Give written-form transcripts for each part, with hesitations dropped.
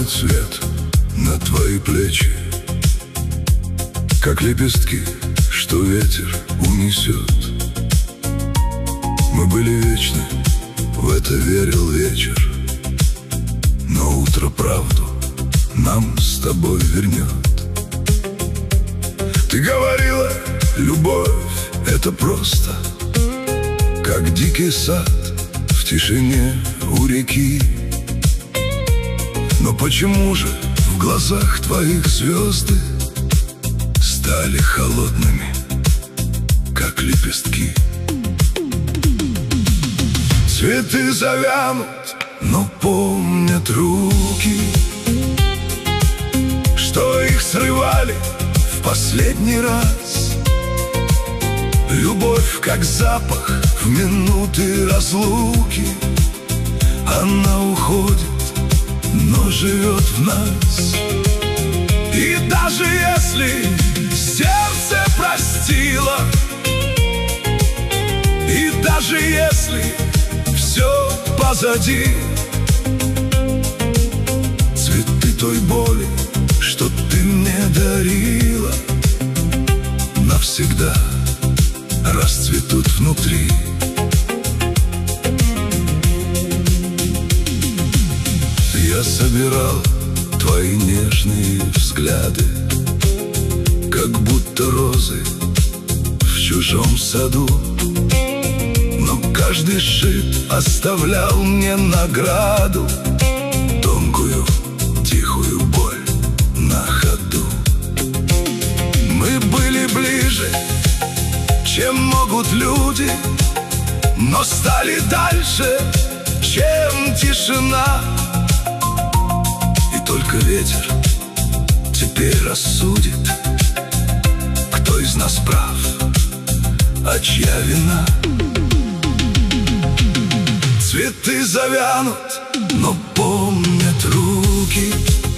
падает свет на твои плечи, как лепестки, что ветер унесет. Мы были вечны, в это верил вечер, но утро правду нам с тобой вернет. Ты говорила, любовь — это просто, как дикий сад в тишине у реки. Но почему же в глазах твоих звезды стали холодными, как лепестки? Цветы завянут, но помнят руки, что их срывали в последний раз. Любовь, как запах в минуты разлуки, она уходит, но живет в нас. И даже если сердце простило, и даже если все позади, цветы той боли, что ты мне дарила, навсегда расцветут внутри. Я собирал твои нежные взгляды, как будто розы в чужом саду, но каждый шип оставлял мне награду, тонкую, тихую боль на ходу. Мы были ближе, чем могут люди, но стали дальше, чем тишина. И только ветер теперь рассудит, кто из нас прав, а чья вина. Цветы завянут, но помнят руки,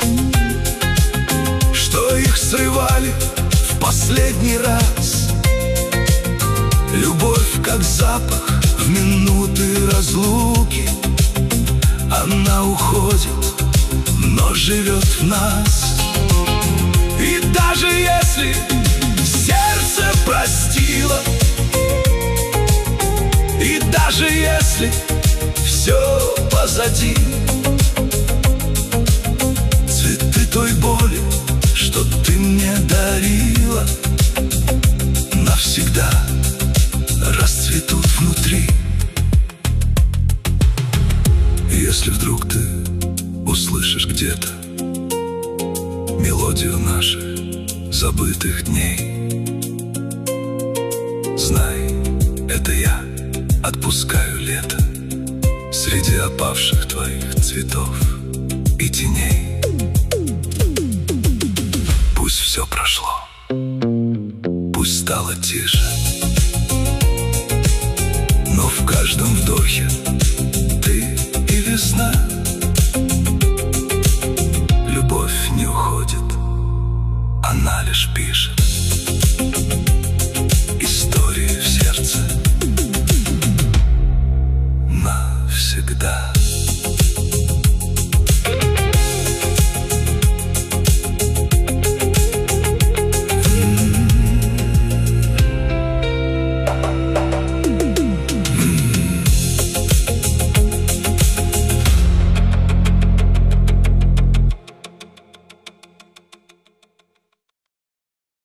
что их срывали в последний раз. Любовь, как запах в минуты разлуки, она уходит, но живет в нас. И даже если сердце простило, и даже если все позади, цветы той боли, что ты мне дарила, навсегда расцветут внутри. Если вдруг ты услышишь где-то мелодию наших забытых дней, знай, это я отпускаю лето среди опавших твоих цветов и теней. Пусть все прошло, пусть стало тише, но в каждом вдохе ты и весна. Любовь не уходит, она лишь пишет.